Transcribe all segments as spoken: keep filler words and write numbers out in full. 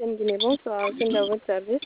T N Guinée, bonsoir. Qui est à votre service?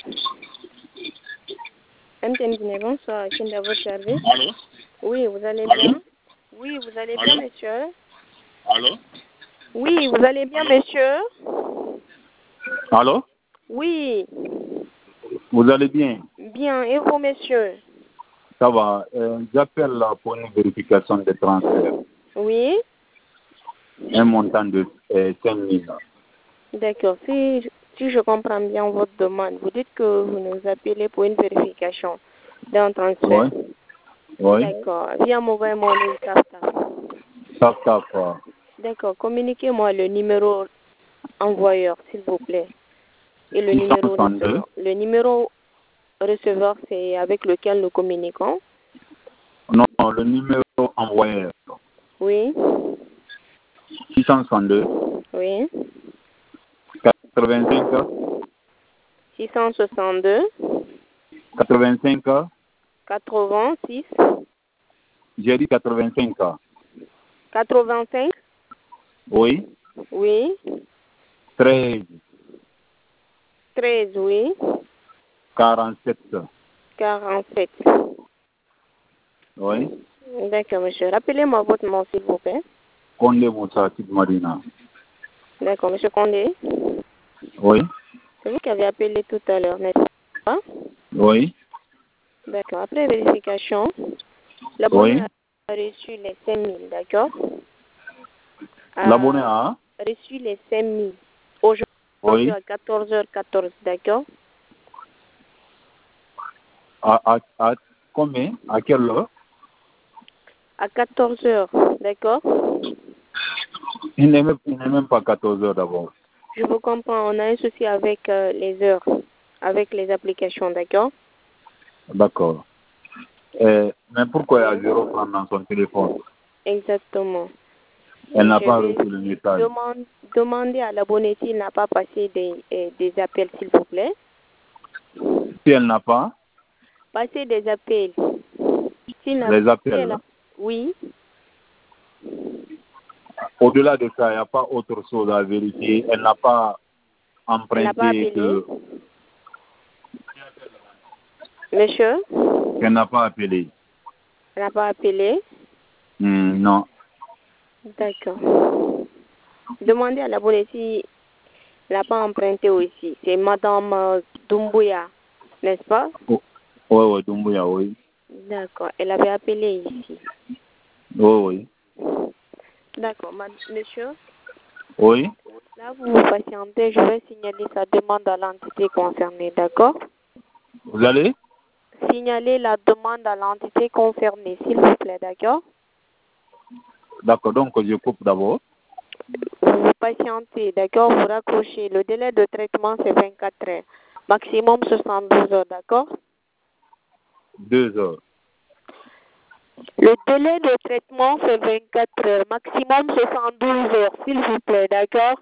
M T N Guinée, bonsoir. Qui est à votre service? Allô? Oui, vous allez Allô? bien? Oui, vous allez bien, Allô? monsieur? Allô? Oui, vous allez bien, Allô? monsieur? Allô? Oui, Vous allez bien? bien. Et vous, monsieur? Ça va. Euh, J'appelle là pour une vérification de transfert. Oui, Un montant de euh, cinq mille. d'accord. Si, si je comprends bien votre demande, vous dites que vous nous appelez pour une vérification d'un transfert. Oui. Oui. D'accord. Via mobile money ou Tap-Tap. Ça, ça va. D'accord. Communiquez-moi le numéro envoyeur, s'il vous plaît. Et le numéro six cent soixante-deux. receveur. Le numéro receveur, c'est avec lequel nous communiquons. Non, non, le numéro envoyé. Oui, six cent soixante-deux. oui. quatre-vingt-cinq. six cent soixante-deux, quatre-vingt-cinq. quatre-vingt-six, J'ai dit quatre-vingt-cinq. quatre-vingt-cinq, Oui. oui. treize. treize, oui. quarante-sept. quarante-sept. Oui. D'accord, monsieur. Rappelez-moi votre nom, s'il vous plaît. Condé Moussa Marina. D'accord, monsieur Condé. Oui. C'est vous qui avez appelé tout à l'heure, n'est-ce pas? Oui. D'accord. Après vérification, l'abonné Oui. a reçu les cinq mille, d'accord? L'abonné A a? reçu les cinq mille. Aujourd'hui Oui. à quatorze heures quatorze, d'accord? À, à, à combien? À quelle heure? À quatorze heures, d'accord? Il n'est même, il n'est même pas quatorze heures d'abord. Je vous comprends. On a un souci avec euh, les heures, avec les applications, d'accord? D'accord. Euh, mais pourquoi il y a zéro franc dans son téléphone? Exactement. Elle Et n'a je pas vais reçu le message. demande, demander à l'abonné s'il n'a pas passé des, euh, des appels, s'il vous plaît. Si elle n'a pas, Passer des appels. S'il n'a les si appels. elle a- Oui, Au-delà de ça, il n'y a pas autre chose à vérifier. Elle n'a pas elle n'a pas emprunté appelé. que. Monsieur, Elle n'a pas appelé. elle n'a pas appelé. Hmm, non. D'accord. Demandez à l'abonné s'il n'a pas emprunté aussi. C'est Madame euh, Doumbouya, n'est-ce pas? Oh, oui, oui, Doumbouya, oui. D'accord. Elle avait appelé ici. Oui, oui. D'accord, ma- monsieur. Oui. Là, vous vous patientez, je vais signaler sa demande à l'entité concernée, d'accord? Vous allez? Signaler la demande à l'entité concernée, s'il vous plaît, d'accord? D'accord, donc je coupe d'abord. Vous vous patientez, d'accord? Vous raccrochez. Le délai de traitement, c'est vingt-quatre heures. Maximum soixante-douze heures, d'accord? Deux heures. Le délai de traitement, c'est vingt-quatre heures. Maximum soixante-douze heures, s'il vous plaît, d'accord?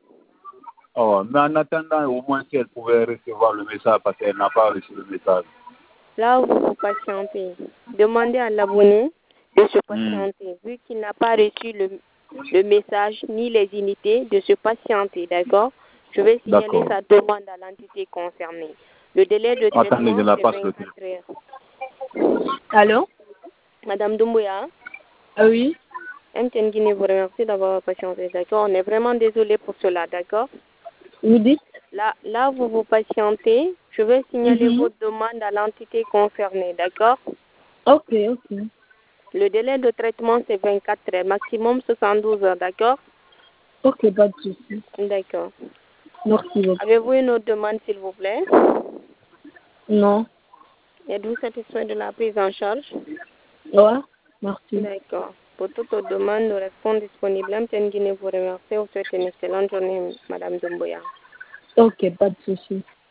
Oh, mais en attendant, au moins si elle pouvait recevoir le message parce qu'elle n'a pas reçu le message. Là, vous vous patientez. Demandez à l'abonné de se Hmm. patienter. Vu qu'il n'a pas reçu le, le message ni les unités, de se patienter, d'accord? Je vais signaler D'accord. sa demande à l'entité concernée. Le délai de Attendez, je traitement, la c'est passe le vingt-quatre heures. Allô? Madame Doumbouya, Ah oui, M T N Guinée vous remercie d'avoir patienté, d'accord? On est vraiment désolé pour cela, d'accord? vous dites Là, là, vous vous patientez. Je vais signaler Mhm. votre demande à l'entité concernée, d'accord? Ok, ok. Le délai de traitement, c'est vingt-quatre heures, maximum soixante-douze heures, d'accord? Ok, pas de souci. D'accord. Merci beaucoup. Avez-vous une autre demande, s'il vous plaît? Non. Êtes-vous satisfait de la prise en charge? Ouais, merci. D'accord. Pour toute autre demande, nous restons disponibles. M T N Guinée vous remercie. Vous souhaite une excellente journée, Madame Doumbouya. Ok, pas de souci.